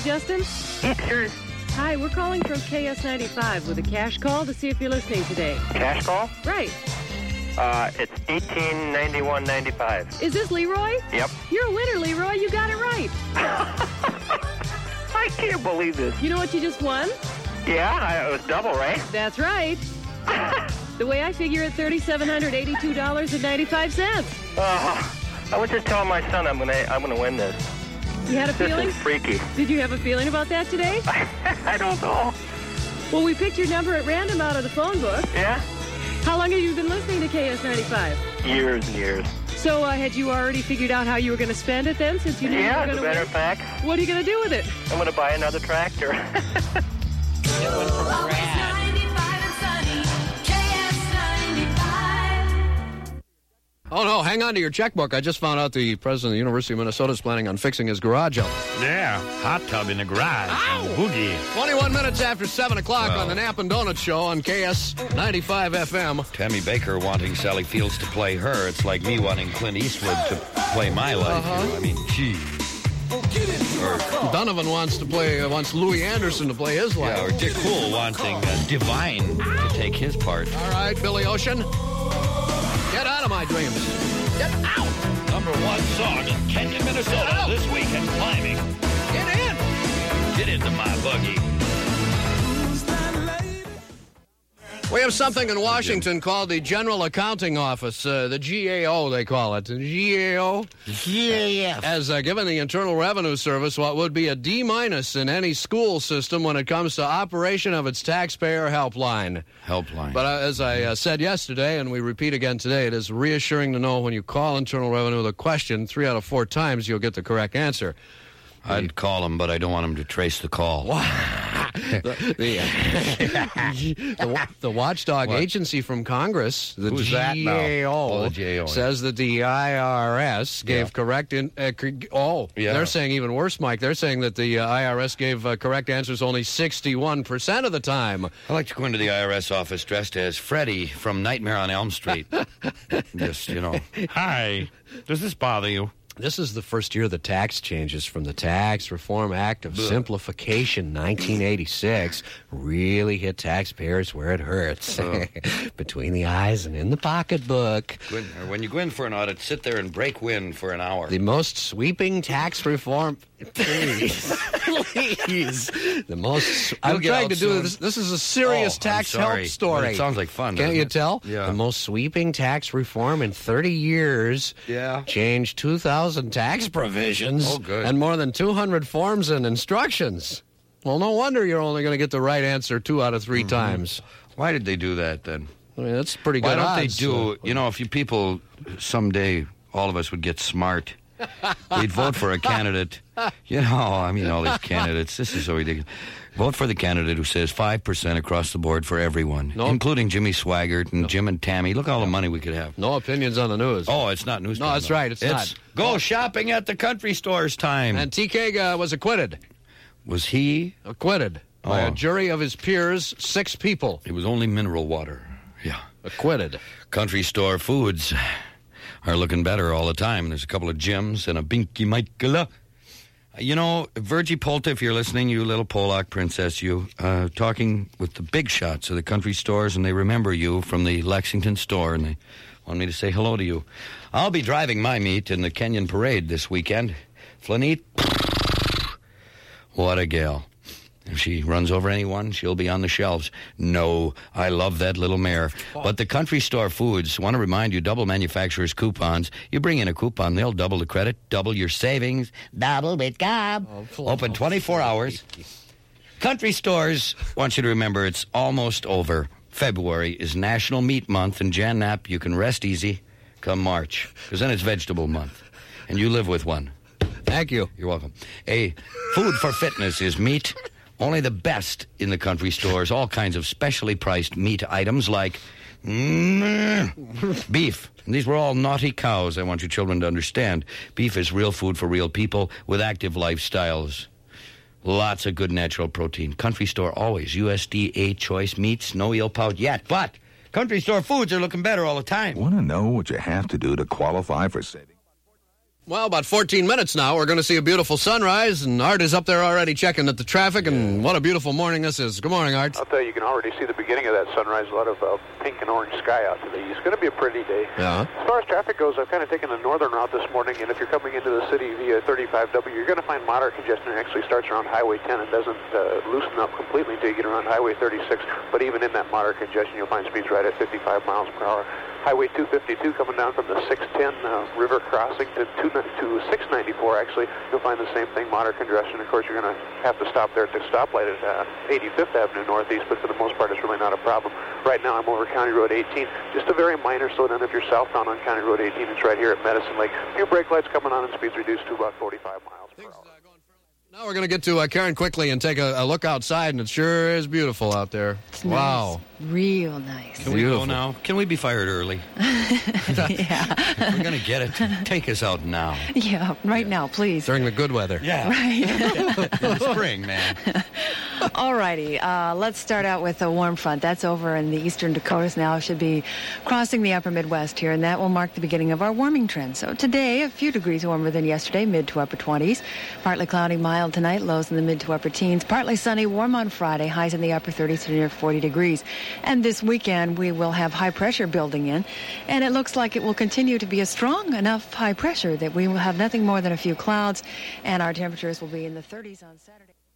Justin? Yeah, sure. Hi, we're calling from KS95 with a cash call to see if you're listening today. Cash call? Right. It's $18.91.95. Is this Leroy? Yep. You're a winner, Leroy. You got it right. I can't believe this. You know what you just won? Yeah, it was double, right? That's right. The way I figure it, $3,782.95. I was just telling my son I'm gonna win this. You had a feeling? This is freaky. Did you have a feeling about that today? I don't know. Well, we picked your number at random out of the phone book. Yeah? How long have you been listening to KS95? Years and years. So had you already figured out how you were going to spend it then, since you knew you were going to win? Yeah, as a matter of fact. What are you going to do with it? I'm going to buy another tractor. Oh, no, hang on to your checkbook. I just found out the president of the University of Minnesota is planning on fixing his garage up. Yeah, hot tub in the garage. Boogie. 21 minutes after 7 o'clock on the Nap and Donut Show on KS 95 FM. Tammy Baker wanting Sally Fields to play her. It's like me wanting Clint Eastwood to play my life. You know? I mean, geez. Donovan wants Louis Anderson to play his life. Yeah, or Dick Cool wanting Divine to take his part. All right, Billy Ocean. Get out of my dreams. Get out. #1 song in Kenyon, Minnesota this week at climbing. Get in. Get into my buggy. We have something in Washington called the General Accounting Office, the GAO, they call it. The GAO has given the Internal Revenue Service what would be a D- in any school system when it comes to operation of its taxpayer helpline. But as I said yesterday, and we repeat again today, it is reassuring to know when you call Internal Revenue with a question, 3 out of 4 times you'll get the correct answer. I'd call him, but I don't want him to trace the call. The watchdog agency from Congress, the Who's that now? GAO, The GAO, says that the IRS gave correct... They're saying even worse, Mike. They're saying that the IRS gave correct answers only 61% of the time. I like to go into the IRS office dressed as Freddy from Nightmare on Elm Street. Just, hi, does this bother you? This is the first year of the tax changes from the Tax Reform Act of Simplification, 1986. Really hit taxpayers where it hurts. Between the eyes and in the pocketbook. When you go in for an audit, sit there and break wind for an hour. The most sweeping tax reform... Please. The most... I'm trying to do this. This is a serious tax help story. It sounds like fun. Can't you tell? Yeah. The most sweeping tax reform in 30 years. Yeah. Changed 2,000 tax provisions. Oh, good. And more than 200 forms and instructions. Well, no wonder you're only going to get the right answer 2 out of 3 times. Why did they do that, then? I mean, that's pretty good Why don't odds. they do... if you people, someday, all of us would get smart. We'd vote for a candidate. All these candidates. This is so ridiculous. Vote for the candidate who says 5% across the board for everyone, including Jimmy Swaggart and Jim and Tammy. Look all the money we could have. No opinions on the news. Oh, it's not news. No, that's right. It's not. Go shopping at the country stores time. And TK was acquitted. Was he? Acquitted by a jury of his peers, 6 people. It was only mineral water. Yeah. Acquitted. Country store foods are looking better all the time. There's a couple of Jims and a Binky Michaela. Virgie Polta, if you're listening, you little Polak princess, you, talking with the big shots of the country stores, and they remember you from the Lexington store, and they want me to say hello to you. I'll be driving my meat in the Kenyon Parade this weekend. Flanique, what a gal. If she runs over anyone, she'll be on the shelves. No, I love that little mare. But the country store foods want to remind you, double manufacturers' coupons. You bring in a coupon, they'll double the credit, double your savings, double with Cobb. Open 24 hours. Country stores want you to remember it's almost over. February is National Meat Month, and Jan Knapp, you can rest easy come March, because then it's Vegetable Month, and you live with one. Thank you. You're welcome. Food for fitness is meat. Only the best in the country stores. All kinds of specially priced meat items like beef. And these were all naughty cows, I want you children to understand. Beef is real food for real people with active lifestyles. Lots of good natural protein. Country store always. USDA choice meats. No eel pout yet. But country store foods are looking better all the time. Want to know what you have to do to qualify for saving? Well, about 14 minutes now. We're going to see a beautiful sunrise, and Art is up there already checking at the traffic, and what a beautiful morning this is. Good morning, Art. I'll tell you, you can already see the beginning of that sunrise. A lot of pink and orange sky out today. It's going to be a pretty day. Yeah. As far as traffic goes, I've kind of taken the northern route this morning, and if you're coming into the city via 35W, you're going to find moderate congestion. It actually starts around Highway 10 and doesn't loosen up completely until you get around Highway 36, but even in that moderate congestion, you'll find speeds right at 55 miles per hour. Highway 252 coming down from the 610 river crossing to 694, actually, you'll find the same thing, moderate congestion. Of course, you're going to have to stop there at the stoplight at 85th Avenue Northeast, but for the most part, it's really not a problem. Right now, I'm over County Road 18. Just a very minor slowdown if you're southbound on County Road 18. It's right here at Medicine Lake. A few brake lights coming on and speeds reduced to about 45 miles per hour. Now we're going to get to Karen quickly and take a look outside, and it sure is beautiful out there. It's wow. Nice. Real nice. Can we go now? Can we be fired early? Yeah. We're going to get it. Take us out now. Yeah, right now, please. During the good weather. Yeah. Right. In the spring, man. All righty. Let's start out with a warm front. That's over in the eastern Dakotas now. Should be crossing the upper Midwest here, and that will mark the beginning of our warming trend. So today, a few degrees warmer than yesterday, mid to upper 20s. Partly cloudy, mild tonight, lows in the mid to upper teens. Partly sunny, warm on Friday, highs in the upper 30s to near 40 degrees. And this weekend, we will have high pressure building in, and it looks like it will continue to be a strong enough high pressure that we will have nothing more than a few clouds, and our temperatures will be in the 30s on Saturday.